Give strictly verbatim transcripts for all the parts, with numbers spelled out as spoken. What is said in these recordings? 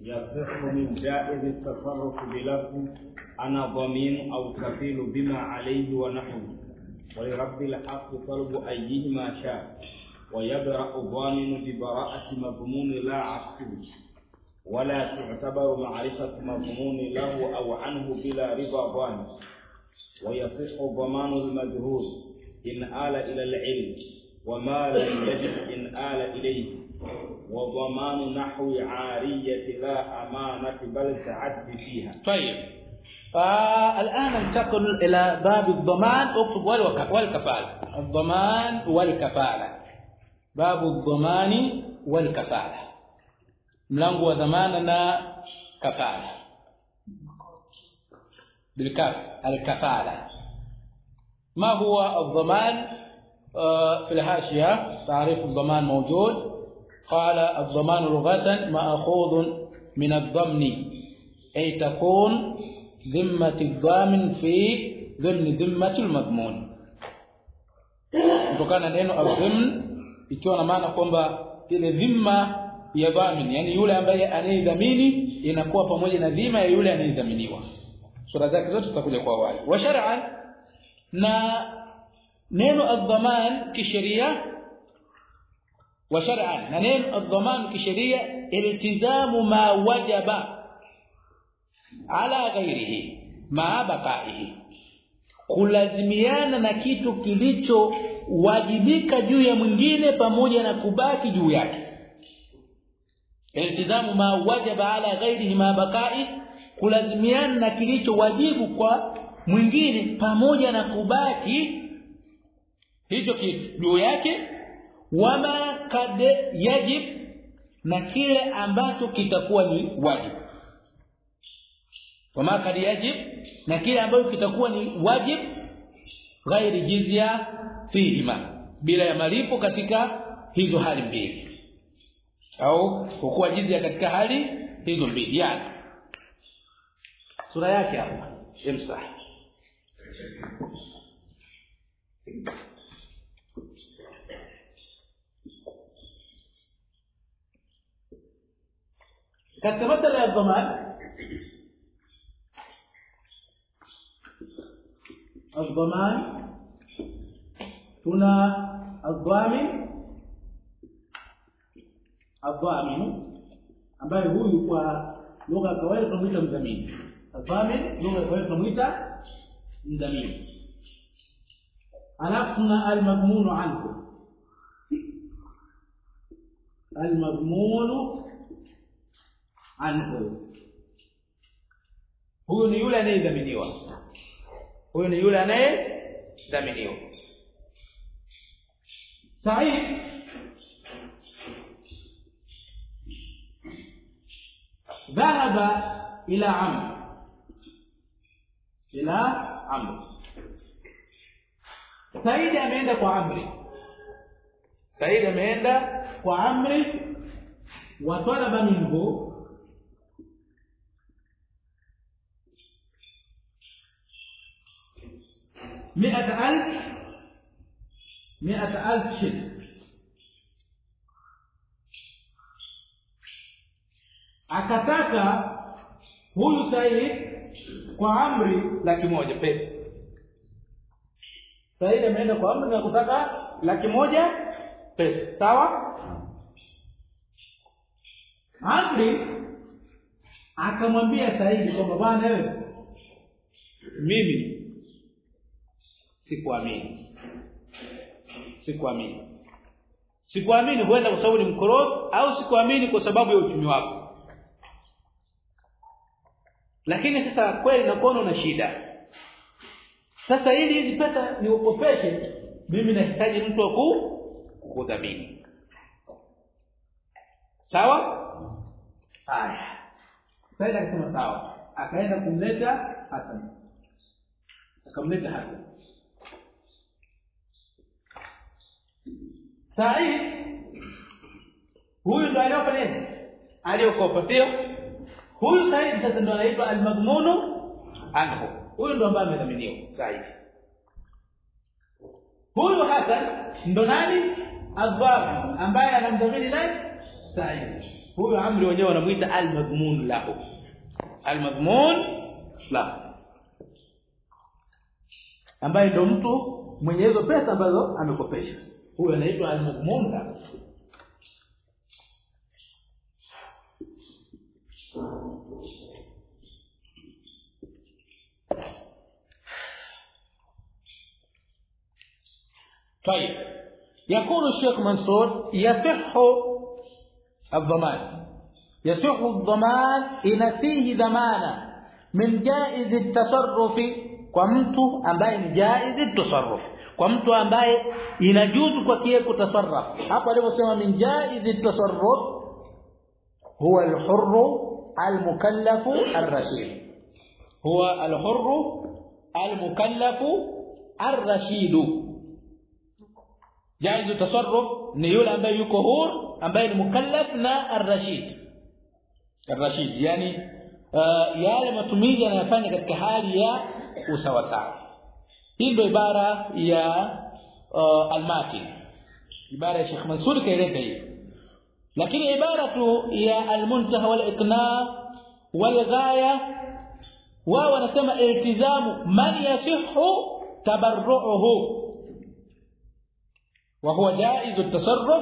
يصح من جائز التصرف بلفظ أنا ضمين أو كفيل بما عليه ونحوه ولرب الحق طلب أيهما شاء ويبرأ ضامن ببراءة مضمون لا عكسه ولا تعتبر معرفة مضمون له أو عنه بلا رضا ضامن ويصح ضمان المجهول إن آل إلى العلم وما لم يجب إن آل إليه وضمان نحو عارية لا أمانة بل تعد فيها. طيب فالآن ننتقل إلى باب الضمان. اكتب والكفالة. الضمان والكفالة. باب الضمان والكفالة. ملango wa dhamana na kafala بالكاف الكفالة. ما هو الضمان؟ في الحاشية تعريف الضمان موجود. قال الضمان لغة مأخوذ من الضمن أي تكون ذمة الضامن في ضمن ذمة المضمون. kutokana neno adhim ikiwa na maana kwamba ile dhima ya dhamin, yani yule ambaye anayedhamini inakuwa pamoja na dhima ya yule anayedhaminiwa. Sura zake zote zitakuja kwa wazi. Wa shar'an, na neno adhaman kisheria, wa shar'an na neno adhaman kisheria iltizamu ma wajaba ala ghairihi ma baqaihi, kulazimiana na kitu kilicho wajibika juu ya mwingine pamoja na kubaki juu yake. Iltizamu ma wajaba ala ghairihi ma baqai, kulazimiana na kilicho wajibu kwa mwingine pamoja na kubaki hicho kitu juu yake. Wama kad yajib, na kile ambacho kitakuwa ni wajibu. Wama kad yajib, na kile ambacho kitakuwa ni wajib ghairi jizya fihima, bila ya malipo katika hizo hali mbili, au kuwa jizya katika hali hizo mbili. Yani sura yake hapa imsah. katika masala ya dhaman, الضمان tuna adhamin, adhamin ambaye huyu kwa lugha ya kawaida tunamuita mdhamini. Adhamin lugha ya kawaida tunamuita mdhamini. Alafu na al-madhmun anhu. Al-madhmun anhu, huyu ni yule anayedhaminiwa. Huyu ni yule anayedhaminiwa. Said ذهب إلى عمرو إلى عمرو. Said ameenda kwa Amri. Said ameenda kwa Amri wa talaba minhu مئة ألف مئة ألف شيء. akataka huyu Said kwa Amri laki moja pesa. Said ameenda kwa Amri na kutaka laki moja pesa, sawa? Amri akamwambia Said kwamba bwana wewe, mimi sikuamini. Sikuamini. Sikuamini huenda kwa sababu ni mkorofi, au sikuamini kwa sababu ya uchumi wako. Lakini sasa kweli nakuona una shida. Sasa ili hizi pesa niukopeshe, mimi nahitaji mtu wa kukudhamini. Sawa? Haya. Saida akasema sawa. Akaenda kumleta Hassan. Akamleta Hassan. Said huyu ndo aliyofanya nini? Aliyokopa, sio? Huyu Said sasa ndo anaitwa al-madhmun anhu. Huyu ndo ambaye amedhaminiwa Said. Huyu Hassan ndo nani? Adhabi ambaye anamdhamini nani? Said. huyo amri wenyewe wanamuita al-madhmun lahu. Al-madhmun lahu, ambaye ndo mtu mwenye hizo pesa ambazo amekopesha, huyo anaitwa al-madhmun lahu. طيب يقول الشيخ منصور يصح الضمان يصح الضمان إن فيه ضمانة من جائز التصرف kwa mtu ambaye ni jaiz tasarruf, kwa mtu ambaye inajuzu kwa kile kutasarraf. Hapa aliposema min jaiz tasarruf huwa al-hurr al-mukallaf ar-rashid, huwa al-hurr al-mukallaf ar-rashid. Jaiz tasarruf ni yule ambaye yuko huru, ambaye ni mukallaf na ar-rashid. Ar-rashid yani uh, yale matumizi yanayofanya katika hali ya usawa sawa. Hii ndio ibara ya uh, al-Mati, ibara ya Sheikh Mansur kaileta hivi. Lakini ibara tu ya al-Muntaha wal-Iqna wal-Ghaya wao wanasema iltizamu man yasihhu tabarru'uhu wa huwa jaiz at-tasarruf.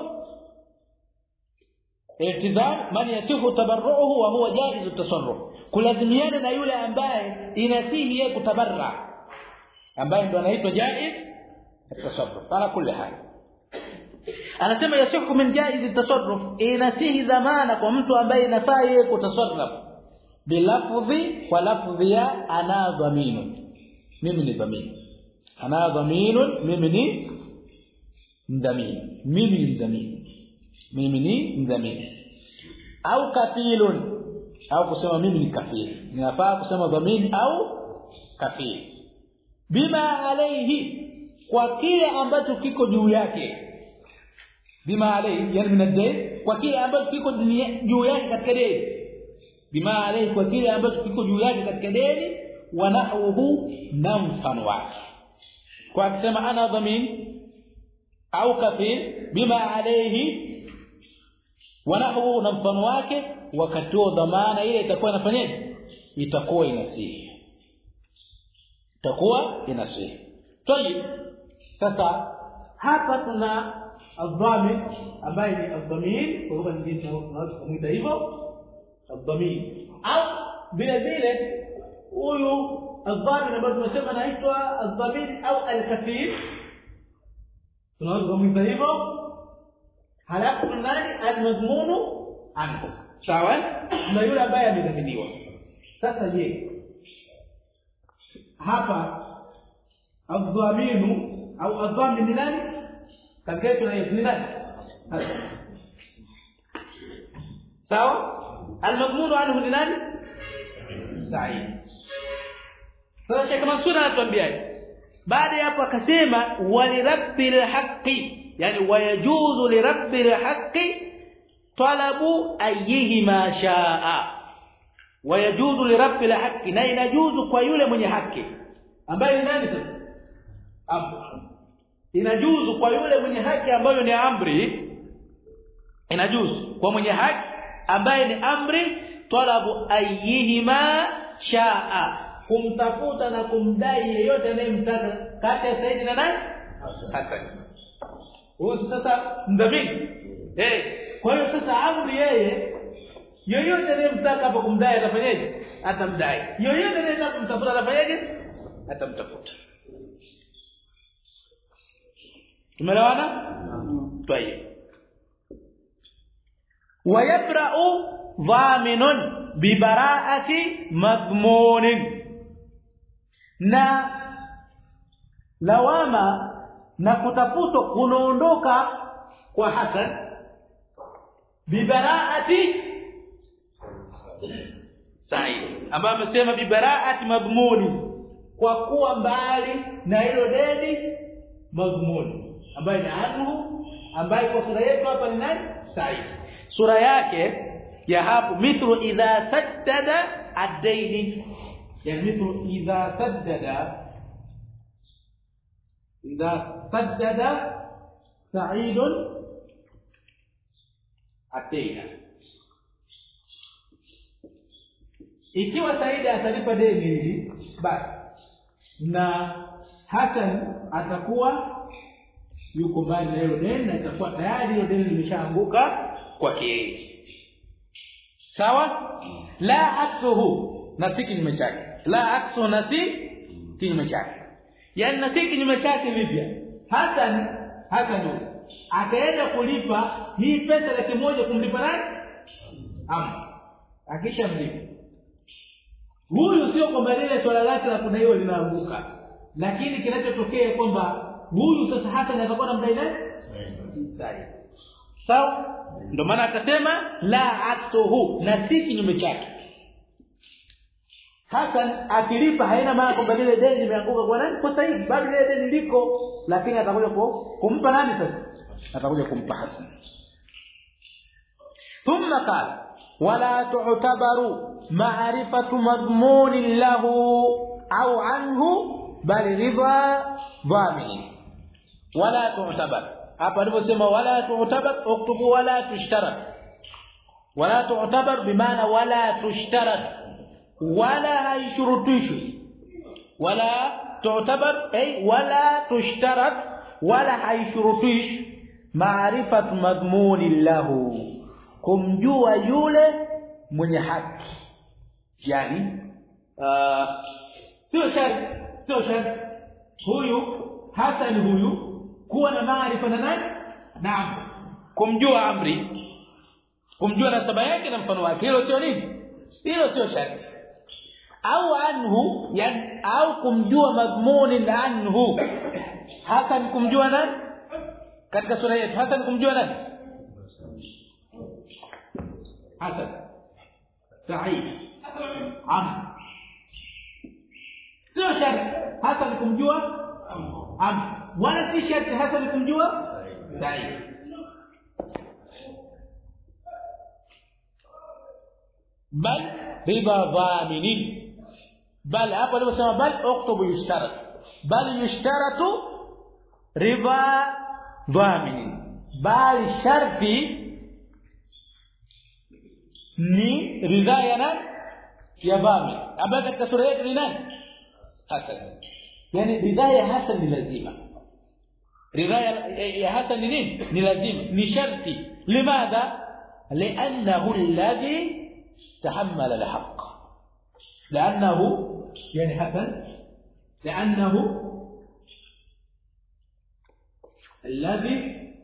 Iltizam man yasihhu tabarru'uhu wa huwa jaiz at-tasarruf, kulazimiana na yule ambaye inasihi yeye kutabarra, ambaye ndo anaitwa jaiz at-tasarruf. Ala kulli hal anasema yasihhu min jaiz at-tasarruf, inasihi dhamana kwa mtu ambaye inafaa yeye kutasarraf bilafdhi, kwa lafdhi ya ana dhaminu, mimi ni dhamini, ana dhaminu, mimi ni mdhamini, mimi ni mdhamini, mimi ni mdhamini. Au kafilun, au kusema mimi ni kafiri, ninafaa kusema dhamini au kafiri. Bima alayhi, kwa kile ambacho kiko juu yake. Bima alayhi yani min ad-dayn, kwa kile ambacho kiko juu yake katika deni. Bima alayhi, kwa kile ambacho kiko juu yake katika deni. Wa nahwuhu, na mfano wake. Kwa kusema ana dhamini au kafir, bima alayhi wa nahwu, na mfano wake, wakati wa dhamana ile itakuwa inafanyaje? Itakuwa inasihi, itakuwa inasihi. Tayeb, sasa hapa tuna adhamin ambaye ni adhamin, kwa lugha nyingine tunaweza kumuita hivyo adhamin, au vile vile huyu adhamin ambaye tunasema anaitwa adhamin au al-kafir, tunaweza kumuita hivyo. Halafu nani al-madhmunu anhu, sawa, na yule ambaye amedhaminiwa. Sasa je, hapa adhaminu au adhamin ni nani? Kaketu na ni nani? Sawa, al-madhmunu anhu ni nani? Sahihi. Sasa Sheikh Mansur anatuambia baada ya hapo akasema walirabbil haqqi, yani wayajuzu lirabbil haqqi talabu ayyihima shaa. Wayajuzu lirabbil haqqi, na inajuzu kwa yule mwenye haki ambaye ni nani sasa? Amri. Inajuzu kwa yule mwenye haki ambayo ni amri, inajuzu kwa mwenye haki ambaye ni amri talabu ayyihima shaa, kumtafuta na kumdai yeyote anayemtaka kati ya Said na nani? Hasan. Huyo sasa mdhamini. Eh, kwa hiyo sasa amri yeye yeyote anayemtaka hapo kumdai atafanyaje? Atamdai. Yeyote anayetaka kumtafuta atafanyaje? Atamtafuta. Tumeelewana? Tayeb. Wayabra'u dhaminun bi bara'ati madhmunin, na lawama na kutafutwa kunaondoka kwa Hasan bibaraati Said, ambaye amesema bibaraati madhmuni, kwa kuwa mbali na hilo deni madhmuni, ambaye ni anhu, ambaye kwa sura yetu hapa ni nani? Said. Sura yake ya hapo mithlu idha saddada ad-dayn, yani mithlu idha saddada idha saddada Sa'id ad-dayn, ikiwa Said atalipa deni hili basi na Hassan atakuwa yuko mbali na hilo deni na itakuwa tayari hilo deni limeshaanguka kwake yeye. Sawa? La aksuhu, na si kinyume chake. La aksu na si kinyume chake. Yaani na si kinyume chake vipya. Hassan Hassan akaenda kulipa hii pesa laki moja kumlipa nani? Am. Akisha mlipa. Huyu sio kwamba lile swala lake la kudaiwa linaanguka. Lakini kinachotokea kwamba huyu sasa Hassan atakuwa na mdai nani? Said. Sawa? Ndio maana akasema la aksuhu, na si kinyume chake. Hassan akilipa haina maana kwamba lile deni limeanguka kwa nani? Kwa Said. Bado lile deni liko, lakini atakuja kumpa nani sasa? Atakuja kumpa Hassan. Thumma qala wala tu'tabaru ma'rifatu madhmun lahu au anhu bal ridha dhamin. Wala tu'tabar, hapa aliposema wala tu'tabar uktubu wala tushtarat. Wala tu'tabar bimaana wala tushtarat, wala haishurutishwi. Wala tu'tabar ay wala tushtarat, wala haishurutishwi ma'rifatu madhmun lahu, kumjua yule mwenye haki. Yani uh, sio sharti sio sharti huyu Hassan huyu kuwa na maarifa na nani? Naam, kumjua amri, kumjua nasaba yake na mfano wake. Hilo sio nini? Hilo sio sharti. Au anhu, yani au kumjua madhmuni anhu. Hassan kumjua nani? Katika sura yetu Hassan kumjua nani? Hassan Said Am. Sio sharti Hassan kumjua Am, wala si sharti Hassan kumjua Said. Bal riba dhaminin. Bal hapo aliposema bal uktubu yushtarat, bal yushtaratu riba dhaminin. Bal sharti ni ridha ya nani? Ya dhamin. Ambaye katika sura yetu ni nani? Hassan. Yani ridha ya Hassan ni lazima. Ridha ya Hassan ni nini? Ni lazima, ni sharti. Limadha? Li'annahu alladhi tahammala al-haqq. Li'annahu yani Hassan li'annahu alladhi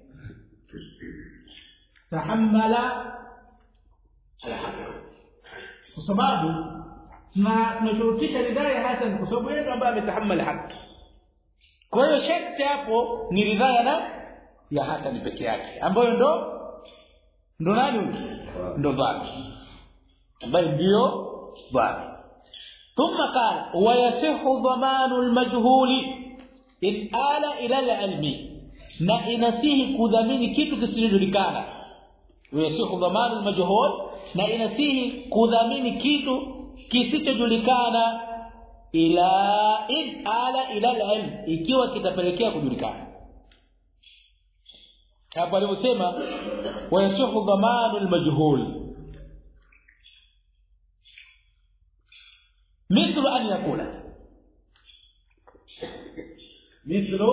tahammala al-haqq. Kwa sababu na tunashurutisha ridhaa ya Hassan kwa sababu yeye ambaye ametahammala haki. Kwa hiyo sharti hapo ni ridhaa na ya Hassan peke yake, ambayo ndo ndo nani? Ndo dhabi, ambaye ndio dhabi. Thumma qala wa yasihu dhamanu al-majhuli in ala ila al-ilmi, na inasihi kudhamini kitu kisichojulikana. Wa yasihu dhamanu al-majhul, na inasihi kudhamini kitu kisichojulikana ila in ala ila al-ilm, ikiwa kitapelekea kujulikana. Hapo aliposema wa yasihu dhamanu al-majhul, mithlu an yakula, mithlu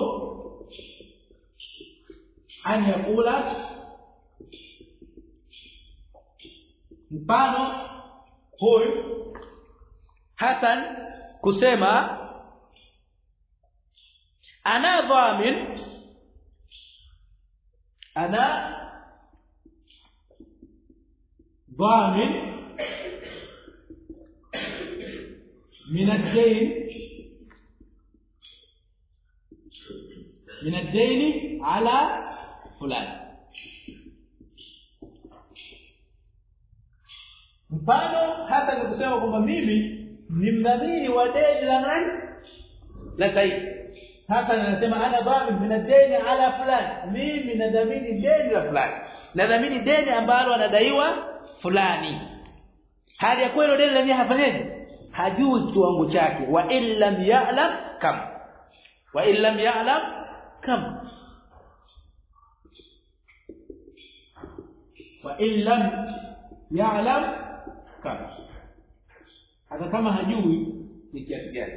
an yakula, mfano huyu Hassan kusema ana dhamin, ana dhamin min ad-dayn min ad-dayn ala fulan. Mfano Hassan kusema kwamba mimi ni mdhamini wa deni la nani? La Said. Hassan anasema ana dhamin min ad-dayn ala fulan, mimi nadhamini deni la fulani, nadhamini deni ambalo anadaiwa fulani. Hali ya kweli deni lenyewe hafanyeje? Hajui kiwango chake. Wa illam ya'lam kam, wa illam ya'lam kam, wa illam ya'lam kam. hata kama hajui ni kiasi gani,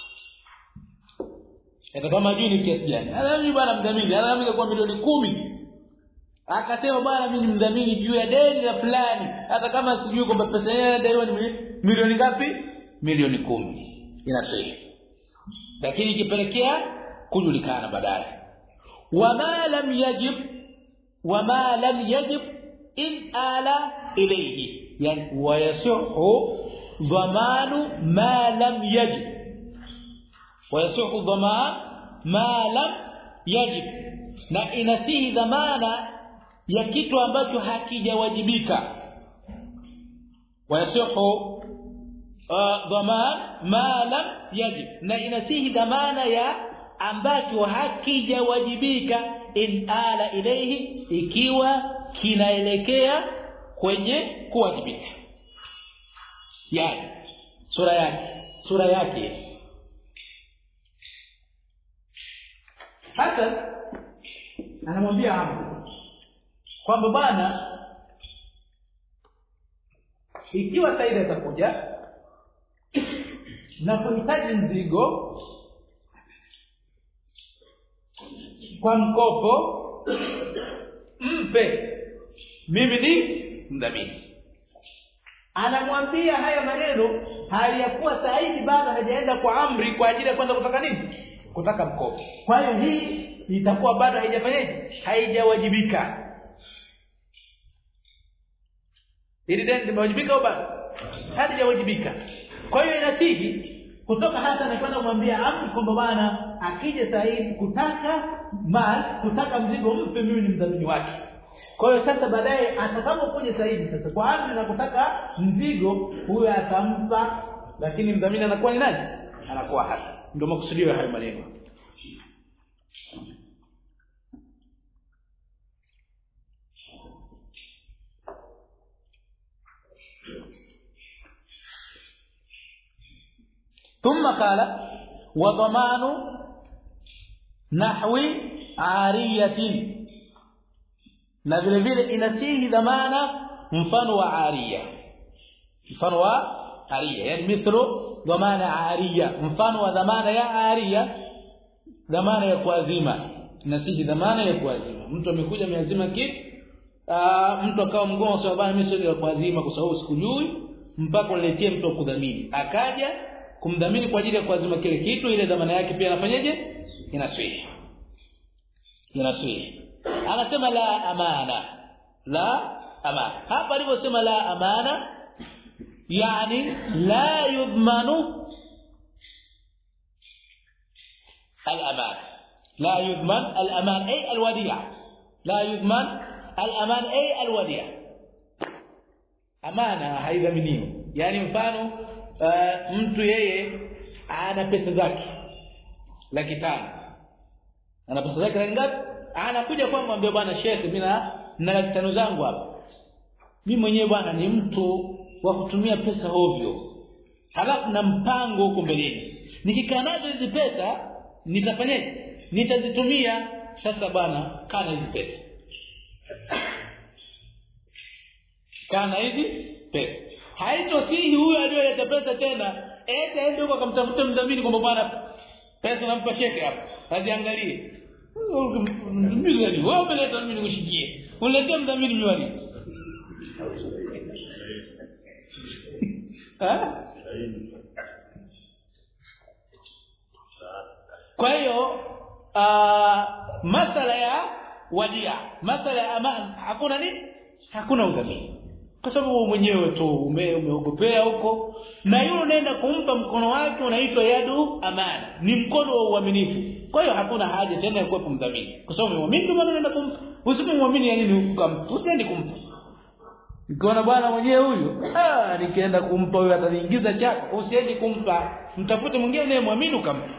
hata kama hajui ni kiasi gani. Alafu bwana mdhamini alafu kwa milioni kumi akasema bwana mimi ni mdhamini juu ya deni la fulani, hata kama sijui kwamba pesa yenyewe daiwa ni milioni ngapi, milioni kumi, inasema. Lakini ikipelekea kujulikana baadaye, wama lam yajib wama lam yajib in ala ilayhi, yani wayasuhu dhamanu ma lam yajib, wayasuhu dhaman ma lam yajib, na inasihi dhamana ya kitu ambacho hakijawajibika. Wayasuhu dhaman ma lam yajib, na inasihi dhamana ya ambacho hakijawajibika in ala ilayhi, ikiwa kinaelekea kwenye kuwajibika. Yani sura yake sura yake hata anamwambia Amr kwamba bwana ikiwa Saida atakuja na kuhitaji mzigo kwa mkopo, mpe, mimi ni mdhamini. Anamwambia haya maneno hali ya kuwa Saidi bado hajaenda kwa Amri kwa ajili ya kwanza kutaka nini, kutaka mkopo. Kwa hiyo hii itakuwa bado haijafanyaje, haijawajibika. Ili deni limewajibika au bado halijawajibika? Kwa hiyo inatiji kutoka hata na kwenda kumwambia Amri kwamba bwana akija Saidi kutaka mal, kutaka mzigo, mpe, mimi ni mdhamini wake. Kwa hiyo sasa baadaye atakapokuja Saidi sasa kwa Amri na kutaka mzigo, huyo atampa, lakini mdhamini anakuwa ni nani? Anakuwa hasa. Ndio makusudio ya hayo maneno. ثم قال وضمان نحو عارية، na vile vile inasihi dhamana mfano wa ariya, mfano wa ariya, yani mithlu dhamana ariya, mfano wa dhamana ya ariya, dhamana ya kuazima. Inasihi dhamana ya kuazima. Mtu amekuja ameazima kitu, mtu akawa mgongo sababu bwana mimi sio kuazima kwa sababu sikujui, mpaka uletie mtu kudhamini, akaja kumdhamini kwa ajili ya kuazima kile kitu, ile dhamana yake pia anafanyaje? Inaswihi. Inaswihi. Anasema la amana, la amana. Hapa aliposema la amana, yani la yudmanu al-aman, la yudman al-aman ay al-wadi'a, la yudman al-aman ay al-wadi'a. Amana haidhaminiwi. Yani mfano uh, mtu yeye ana pesa zake laki tano, ana pesa zake laki ngapi? Anakuja kwangu ambaye bwana Sheikh, mimi na laki tano zangu hapa, mimi mwenyewe bwana ni mtu wa kutumia pesa ovyo, halafu na mpango huko mbeleni, nikikaa nazo hizi pesa nitafanyaje? Nitazitumia. Sasa bwana kana hizi pesa, kana hizi pesa, haitosihi huyo aliyoleta pesa tena eti aende huko akamtafuta mdhamini kwamba bwana pesa nampa Sheikh hapa aziangalie. Mimi wewe umeleta mimi nikushikie, unaletea mdhamini miwani. Ah? Kwa hiyo masala ya wadia, masala ya amana, hakuna nini? Hakuna udhamini. Kwa sababu wewe mwenyewe tu umeogopea huko, na yule unaenda kumpa mkono wake unaitwa yadu amana, ni mkono wa uaminifu. Kwa hiyo hakuna haja tena ya kuwa mdhamini, kwa sababu muamini ndio maana unaenda kumpa. Usipomwamini ya nini ukampa? Usiende kumpa. Ukiona bwana mwenyewe huyu, ah nikienda kumpa huyu ataniingiza chako, usiende kumpa. Mtafute mwingine naye muamini ukampa.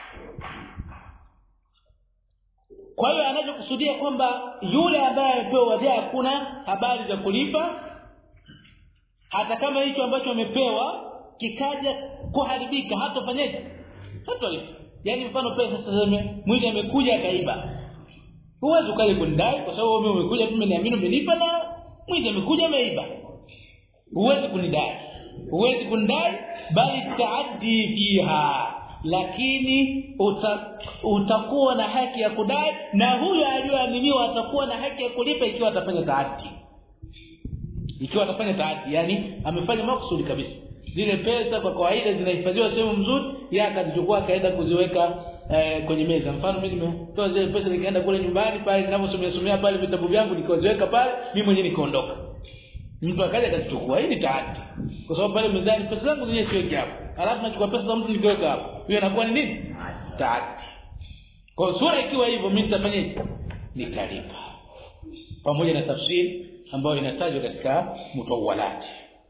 Kwa hiyo anachokusudia kwamba yule ambaye amepewa wadia hakuna habari za kulipa, hata kama hicho ambacho amepewa kikaja kuharibika hatofanyaje? Hatolipa. Yani mfano pesa sasa mwizi amekuja akaiba, huwezi ukaje kundai kwa sababu wewe umekuja tu umeniamini umenipa, na mwizi amekuja ameiba, huwezi kunidai, huwezi kundai bali taaddi fiha, lakini uta, utakuwa na haki ya kudai na huyo aliyoaminiwa atakuwa na haki ya kulipa ikiwa atafanya taaddi. Ikiwa atafanya taaddi, yani amefanya makusudi kabisa. Zile pesa kwa kawaida zinahifadhiwa sehemu nzuri, yeye akazichukua akaenda kuziweka eh, kwenye meza. Mfano mimi nimetoa zile pesa nikaenda kule nyumbani pale ninaposomea somea pale vitabu vyangu nikaziweka pale, mimi mwenyewe nikaondoka. Mtu akaja akazichukua. Hii ni taaddi. Kwa sababu pale mezani pesa zangu zenyewe siweki hapo. Alafu nachukua pesa za mtu nikiweka hapo. Hiyo inakuwa ni nini? Taaddi. Kwa sura ikiwa hivyo mimi nitafanyaje? Nitalipa. Pamoja na tafsiri ambayo inatajwa katika mutawalati.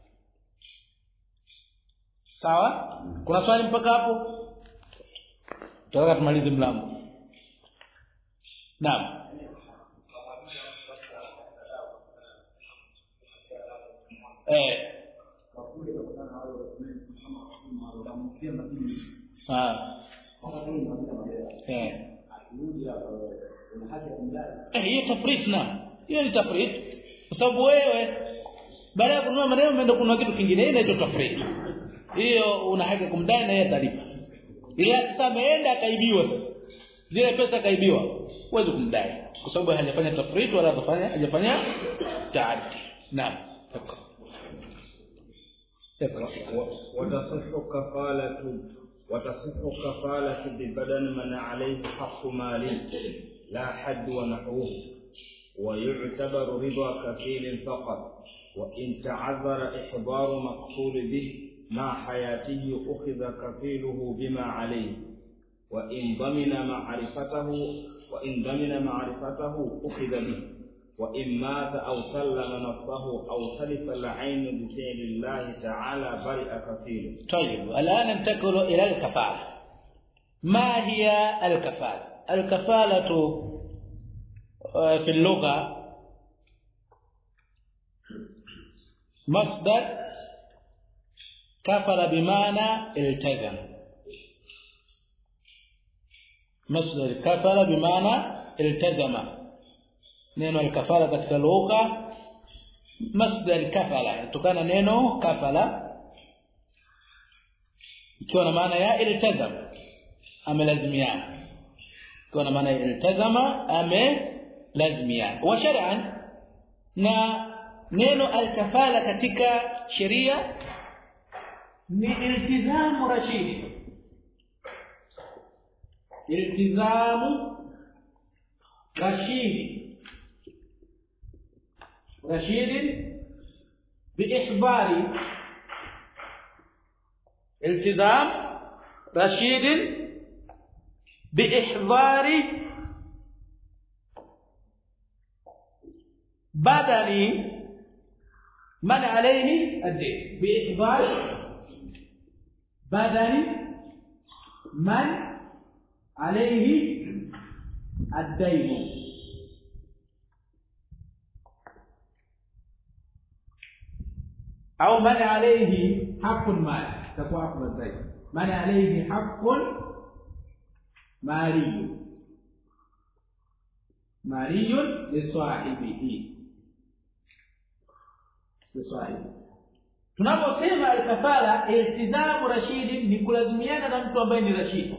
Sawa? Kuna swali mpaka hapo? Tutaka tumalize mlango. Naam. Eh. Ah. Eh. Eh, hiyo tafrit na. Hiyo ni tafrit. Kwa sababu wewe baada ya kununua maneno umeenda kununua kitu kingine, hiyo inaitwa tafrit. Hiyo una haki kumdai na yeye atalipa. Ila sasa ameenda akaibiwa sasa. Zile pesa kaibiwa, huwezi kumdai kwa sababu hajafanya tafrit wala hajafanya hajafanya taaddi. Naam. وتصح كفالة وتصح كفالة ببدن من عليه حق مالي لا حد ونحوه ويعتبر رضا كفيل فقط وإن تعذر إحضار مقتول به مع حياته أخذ كفيله بما عليه وإن ضمن معرفته وإن ضمن معرفته أخذ به وإن مات أو سلم نفسه أو تلف العين بفعل الله تعالى برئ كفيله. طيب الآن ننتقل إلى الكفالة. ما هي الكفالة؟ الكفالة في اللغة مصدر كفل بمعنى التزم. مصدر كفل بمعنى التزم. neno al-kafala katika lugha masdar kafala kutokana neno kafala ikiwa na maana ya iltazam amelazimiana, ikiwa na maana ya iltazama amelazimiana. Wa shar'an, na neno al-kafala katika sheria ni iltizamu rashid, iltizamu rashid رشيد بإحضار التزام رشيد بإحضار بدن من عليه الدين بإحضار بدن من عليه الدين أو من عليه حق مال تصاحب الزي من عليه حق مالي مالي لصاحبه لصاحبه. Tunaposema al-kafala iltizamu rashid ni kulazimiana na mtu ambaye ni rashid,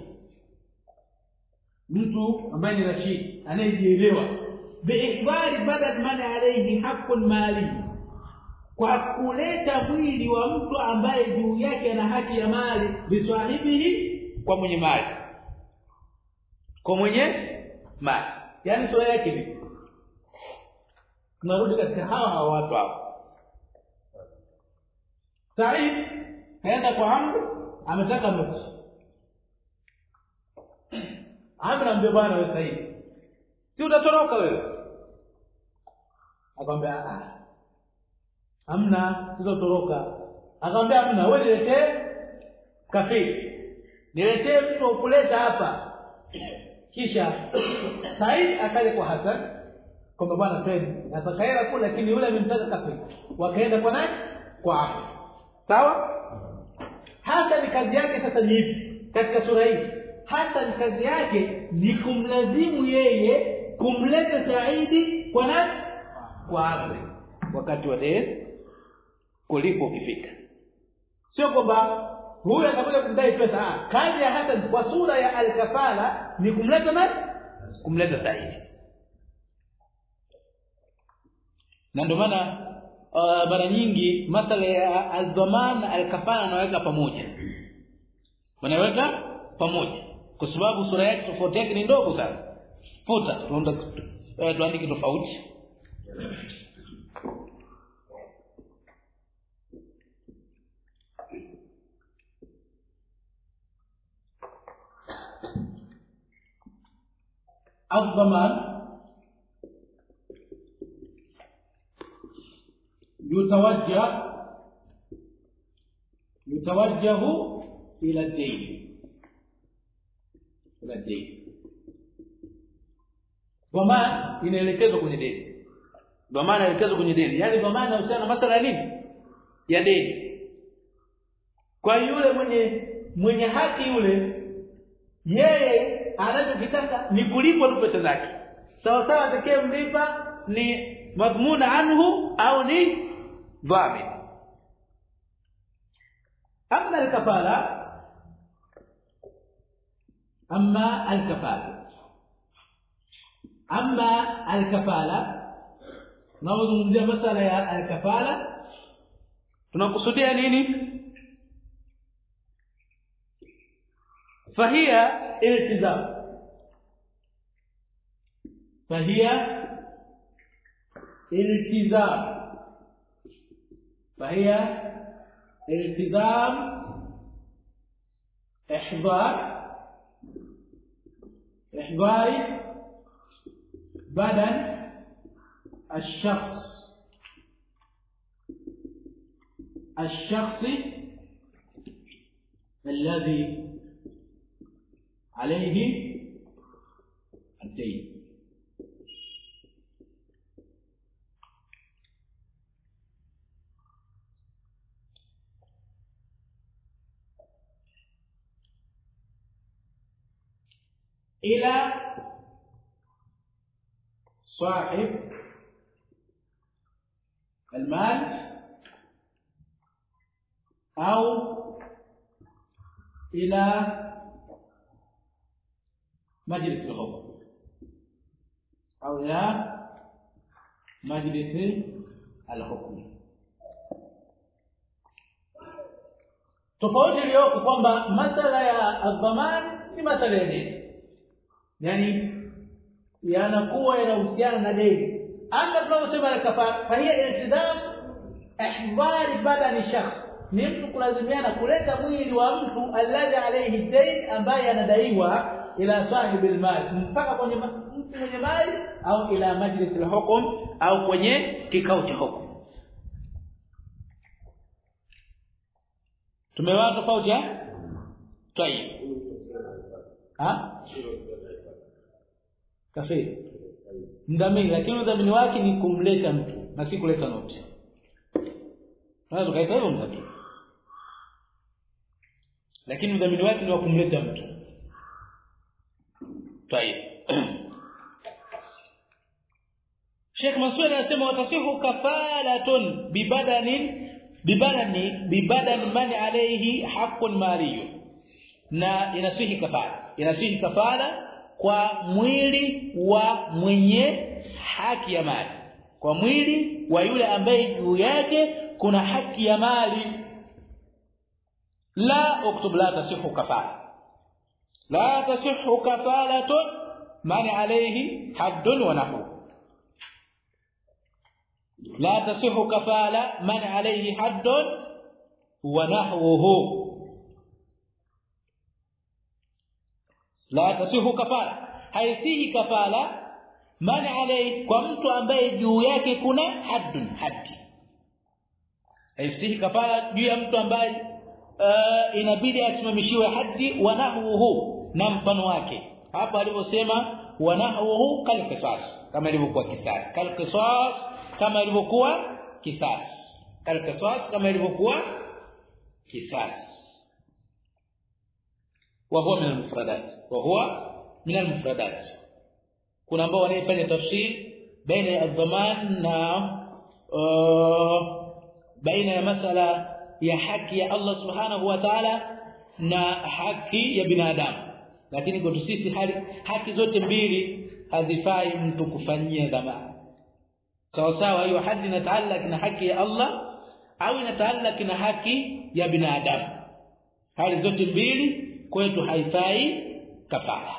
mtu ambaye ni rashid anayejielewa biikbari badal man alayhi haqqun mali, kwa kuleta mwili wa mtu ambaye juu yake ana haki ya mali biswahibihi, kwa mwenye mali, kwa mwenye mali. Yani sura yake ni tunarudi katika hawa hawa watu hapo. Said kaenda kwa Amr, ametaka mtu. Amr ambe bwana wewe Said, si utatoroka wewe? Akamwambia ah, amna tutotoroka. Akamwambia amna, wewe niletee kafiri, niletee mtu ukuleta hapa. Kisha Said akaja kwa Hassan kwamba bwana twende, nataka hela kule, lakini yule amemtaka kafiri. Wakaenda kwa nani? Kwa Amr. Sawa? Hassan kazi yake sasa ni hivi katika sura hii. Hassan kazi yake ni kumlazimu yeye kumleta Saidi kwa nani? Kwa Amr wakati wa deni kulipo kifika. Sio kwamba huyu atakuja kumdai pesa. Ah, kazi ya Hasan kwa sura ya al-kafala ni kumleta nani? Kumleta Saidi. Na ndio maana uh, mara nyingi masala ya al-dhaman na al-kafala anaweka pamoja. Wanaweka pamoja kwa sababu sura yake tofauti yake ni ndogo sana. Futa tuonda eh, tuandike tofauti. الضمان يتوجه يتوجه إلى الدين إلى الدين ضمان inaelekezwa kwenye deni. Dhamana inaelekezwa kwenye deni. Yaani dhamana inahusiana na masuala ya nini? Ya deni. Kwa yule mwenye mwenye haki yule yeye anachokitaka ni kulipwa tu pesa zake. Sawa sawa atakayemlipa ni madhmuna anhu au ni dhamin. Amma al-kafala amma al-kafala amma al-kafala tunazungumzia masala ya al-kafala tunakusudia nini? فهي التزام فهي التزام فهي التزام احضار احضار بدن الشخص الشخص الذي عليه الدين. إلى صاحب المال أو إلى مجلس الحكم أو إلى مجلس الحكم. tofauti iliyoko kwamba masala ya adhaman ni masala ya deni, yani yanakuwa yanahusiana na deni. Ama tunaposema al-kafara fa hiya iltizam ihdar badani shakhs, ni mtu kulazimiana kuleta mwili wa mtu alladhi alayhi dayn, ambaye anadaiwa ila sahibi almal, mpaka kwenye mtu mwenye mali au ila majlis alhukm au kwenye kikao cha hukumu. Tumeona tofauti eh? Tayeb. Ha? Kafiri. Mdhamini, lakini mdhamini wake ni kumleta mtu na si kuleta noti. Unaweza kaita hivyo mdhamini. Lakini mdhamini wake ni wa kumleta mtu. Tayeb. Sheikh Mansur anasema watasihu kafalatun bibadanin bibadani bibadan man alayhi haqqun maliyun, na inasihi kafara inasihi kafara kwa mwili wa mwenye haki ya mali, kwa mwili wa yule ambaye juu yake kuna haki ya mali. La uktub la tasihu kafara la tasihu kafalatun man alayhi haddun wa nahwu. لا تصح كفالة من عليه حد ونحوه. لا تصح كفالة haisihi kafala man alayhi, kwa mtu ambaye juu yake kuna haddun haddi. Haisihi kafala juu ya mtu ambaye uh, inabidi asimamishiwe haddi wa nahwuhu, na mfano wake hapa aliposema wa nahwuhu kal qisas, kama ilivyokuwa kisasi, kal qisas kama ilivyokuwa kisasi, kal qisas kama ilivyokuwa kisasi. wa huwa min al-mufradat wa huwa min al-mufradat. Kuna ambao wanaifanya tafsir baina ya adhaman na uh, baina ya masala ya haki ya Allah subhanahu wa ta'ala na haki ya binadamu. Lakini kwa sisi haki zote mbili hazifai mtu kufanyia dhamana. Sawa sawa, hiyo haki inataallaki na haki ya Allah au inataallaki na haki ya binadamu. Hali zote mbili kwetu haifai kafara.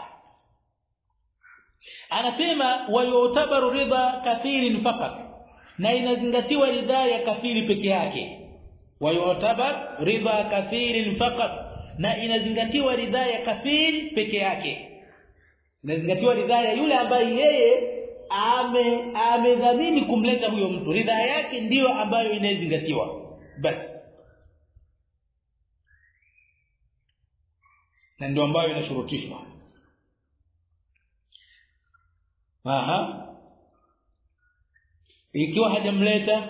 Anasema wa yutabaru ridha kathirin faqat, na inazingatiwa ridha ya kathiri peke yake. Wa yutabar ridha kathirin faqat, na inazingatiwa ridha ya kathiri peke yake. Inazingatiwa ridha ya yule ambaye yeye ame amedhamini kumleta huyo mtu, ridha yake ndiyo ambayo inazingatiwa basi, na ndio ambayo inashurutishwa. Aha, ikiwa hajamleta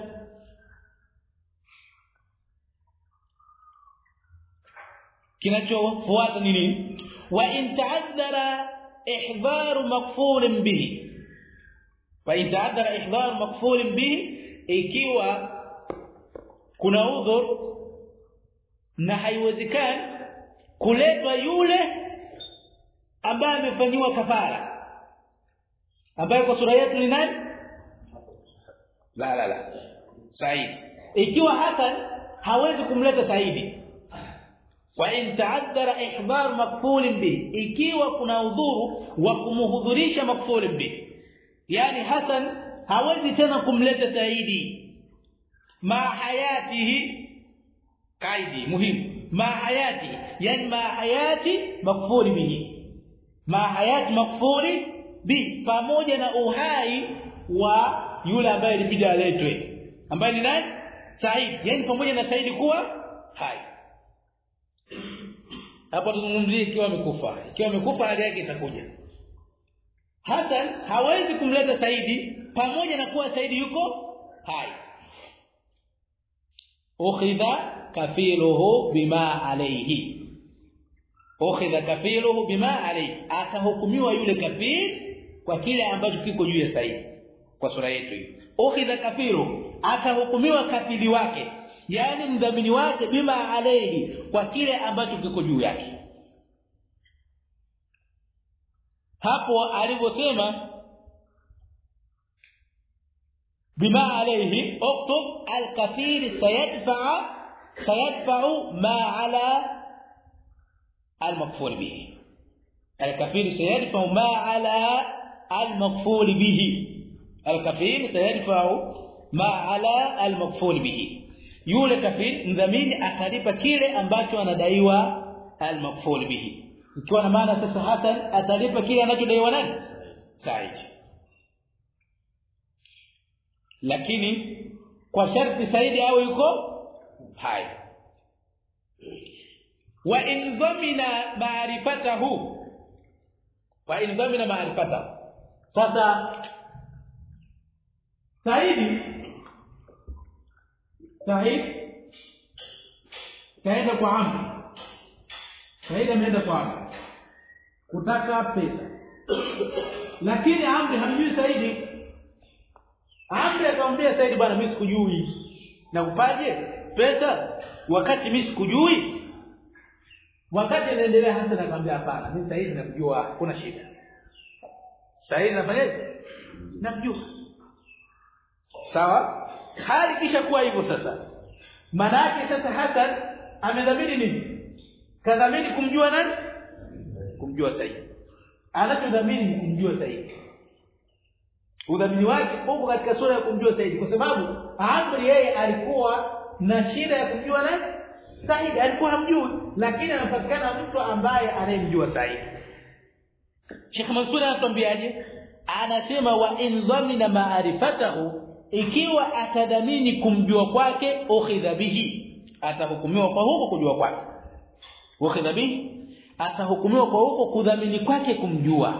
kinachofuata nini? Wa in ta'addara ihdharu maqfulin bihi, wa in ta'addara ihdharu maqfulin bihi, ikiwa kuna udhur na haiwezekani kuletwa yule ambaye amefanywa kafara, ambaye kwa sura yetu ni nani? La la la Said. Ikiwa Hasan hawezi kumleta Saidi, wa in ta'addara ihdhar maqfulin bi, ikiwa kuna udhuru wa kumhudhurisha maqfulin bi, yani Hasan hawezi tena kumleta Saidi ma hayatihi, kaidi muhimu, ma hayati, yani ma hayati maqfuli bihi, ma hayati maqfuli bi, pamoja na uhai wa yule ambaye ilibidi aletwe, ambaye ni nani? Said, yani pamoja na Saidi kuwa hai. Hapo tuzungumzie ikiwa amekufa. Ikiwa amekufa hali yake itakuja. Hasan hawezi kumleta Saidi pamoja na kuwa Saidi yuko hai. Ukhidha kafiluhu bima alayhi, ukhidha kafiluhu bima alayhi, atahukumiwa yule kafir kwa kile ambacho kiko juu ya Saidi. Kwa sura yetu hii ukhidha kafiru, atahukumiwa kafili wake, yani mdhamini wake, bima alayhi, kwa kile ambacho kiko juu yake. Hapo alivyosema bima alayhi, uktub al-kafir sayadfa sayadfa ma ala al-maqful bihi, al-kafir sayadfa ma ala al-maqful bihi, al-kafir sayadfa ma ala al-maqful bihi, yule kafir mdhamini atalipa kile ambacho anadaiwa al-maqful bihi. Ikiwa na maana sasa Hasan atalipa kile anachodaiwa nani? Said. Lakini kwa sharti Saidi au yuko hai. Wa in dhamina ma'rifatahu, wa in dhamina ma'rifatahu, sasa Saidi Said kaenda kwa Amr, Said ameenda kwa Amr kutaka pesa, lakini Amr hamjui Saidi. Amr akamwambia Said, bwana mimi sikujui, na upaje pesa wakati mimi sikujui? Wakati anaendelea Hasan akamwambia hapana, mimi Said namjua, kuna shida. Said anafanyaje? Namjua. Sawa? Hali kisha kuwa hivyo sasa, maana yake sasa Hasan amedhamini nini? Kadhamini kumjua nani? Kumjua Said. Anachodhamini kumjua Said. Udhamini wake uko katika sura ya kumjua Said, kwa sababu Amr yeye alikuwa na shida ya kumjua nani? Said. Alikuwa hamjui, lakini anapatikana mtu ambaye anayemjua Said. Sheikh Mansur anatuambiaje? Anasema wa in dhamina ma'rifatahu, ikiwa atadhamini kumjua kwake, ukhidha bihi, atahukumiwa kwa huko kujua kwake. Ukhidha bihi, atahukumiwa kwa huko kudhamini kwake kumjua.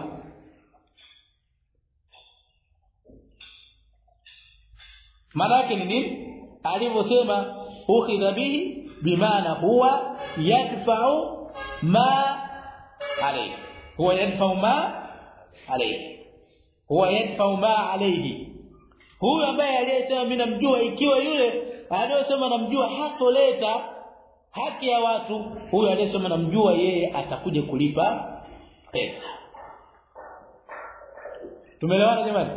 Maana yake ni nini? Alivyosema ukhidha bihi, bimaana huwa yadfa'u ma alayhi, huwa yadfa'u ma alayhi, huwa yadfa'u ma alayhi. Huyu ambaye aliyesema mimi namjua, ikiwa yule aliyosema namjua hatoleta haki ya watu, huyo aliyesema namjua yeye atakuja kulipa pesa. Tumeelewana jamani?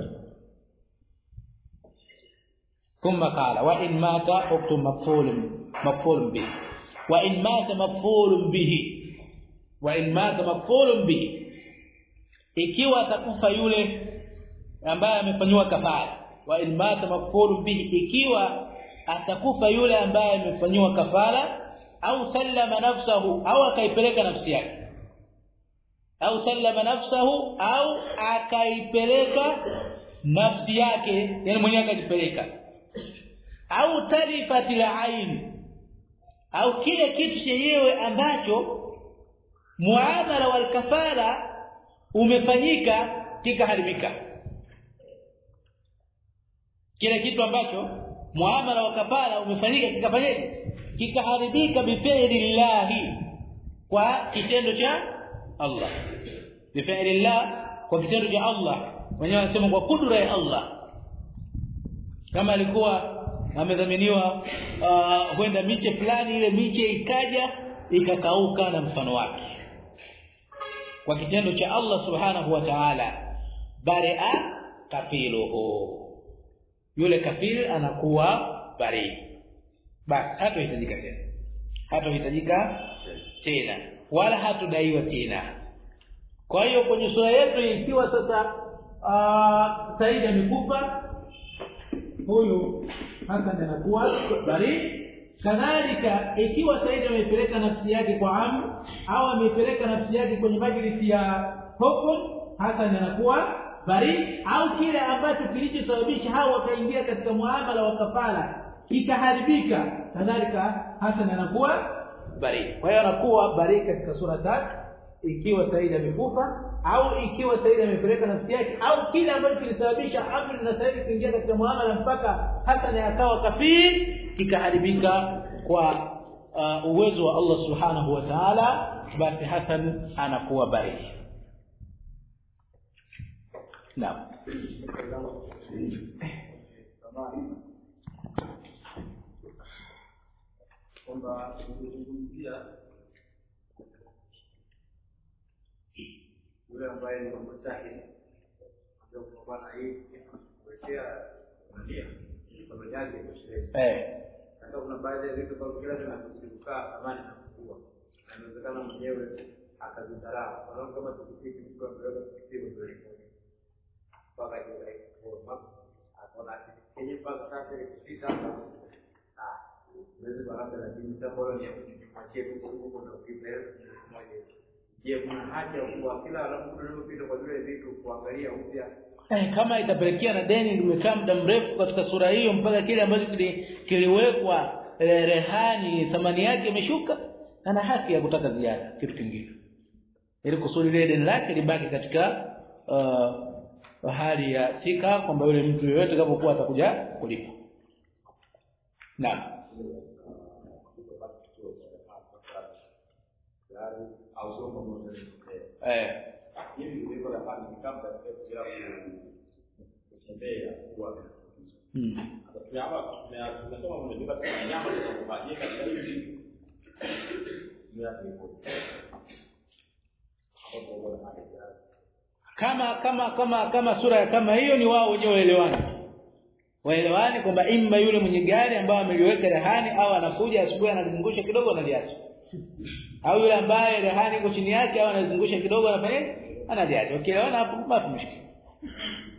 Thumma qala wa in mata uktub maf'ulun maf'ulun bihi wa in mata maf'ulun bihi wa in mata maf'ulun bihi, ikiwa atakufa yule ambaye amefanywa kafara. Wa in mata maf'ulun bihi, ikiwa atakufa yule ambaye amefanywa kafara, au sallama nafsahu, au akaipeleka nafsi yake, au sallama nafsahu, au akaipeleka nafsi yake, yani mwenyewe akajipeleka, au talifatil ain, au kile kitu chenyewe ambacho muamala wal kafara umefanyika kikaharibika, kile kitu ambacho muamala wa kafara umefanyika kikafanyaje, kikaharibika bifi'lillahi, kwa kitendo cha Allah, bifi'lillah, kwa kitendo cha Allah. Wenyewe wanasema kwa kudura ya Allah. Kama alikuwa amedhaminiwa uh, huenda miche fulani, ile miche ikaja ikakauka na mfano wake, kwa kitendo cha Allah subhanahu wa ta'ala, bari'a kafiluhu, yule kafiri anakuwa bari, basi hatohitajika tena, hatohitajika tena wala hatudaiwa tena. Kwa hiyo kwenye sura yetu ikiwa sasa uh, Said amekufa, huyu Hassan anakuwa bari. Kadhalika ikiwa Said amepeleka nafsi yake kwa amu, au amepeleka nafsi yake kwenye majlisi ya hukumu, Hassan anakuwa bari. Au kile ambacho kilichosababisha hao wakaingia katika muamala wa kafara kikaharibika, kadhalika Hassan anakuwa bari. Kwa hiyo anakuwa bari katika sura tatu, ikiwa Said amekufa, au ikiwa Said amepeleka nafsi yake, au kile ambacho kilisababisha amri na Said kuingia katika muamala mpaka Hassan akawa kafiri kikaharibika kwa uh, uwezo wa Allah subhanahu wa ta'ala, basi Hassan anakuwa bari. Naam. Kwamba kuzungumzia yule ambaye ni mtahidi ndio kwa maana hii kuelekea ndia kwa jaji ya sheria. Eh. Sasa kuna baadhi ya vitu kwa kila tunakukaa amani na kukua. Inawezekana mwenyewe akazidharau. Kwa hiyo kama tukifiki mtu ambaye tukifiki ndio mpaka ile kwa akona kwenye mpaka sasa ile kufika hapa. Ah, mwezi baada ya jinsi bora ni kuachia huko na kuipeleka moja. Je, kuna haja kwa kila anapopita kwa vile vitu kuangalia upya eh, kama itapelekea na deni limekaa muda mrefu katika sura hiyo mpaka kile ambacho kiliwekwa eh, rehani thamani yake imeshuka, ana haki ya kutaka ziada kitu kingine, ili kusudi ile deni lake libaki katika uh, hali ya sika, kwamba yule mtu yeyote atakapokuwa atakuja kulipa. Naam. au sio kama eh hivi ndivyo la kama kama ya kutembea kwa mm Kwa hapa tunasoma mmebeba kwa nyama za kubadilika katika hivi ya hapo kama kama kama kama sura kama hiyo ni wao wenyewe waelewane waelewane kwamba imma yule mwenye gari ambaye ameliweka rehani au anakuja asubuhi analizungusha kidogo analiacha, au yule ambaye rehani iko chini yake au analizungusha kidogo anafanya analiacha. Ukielewana hapo basi mshike.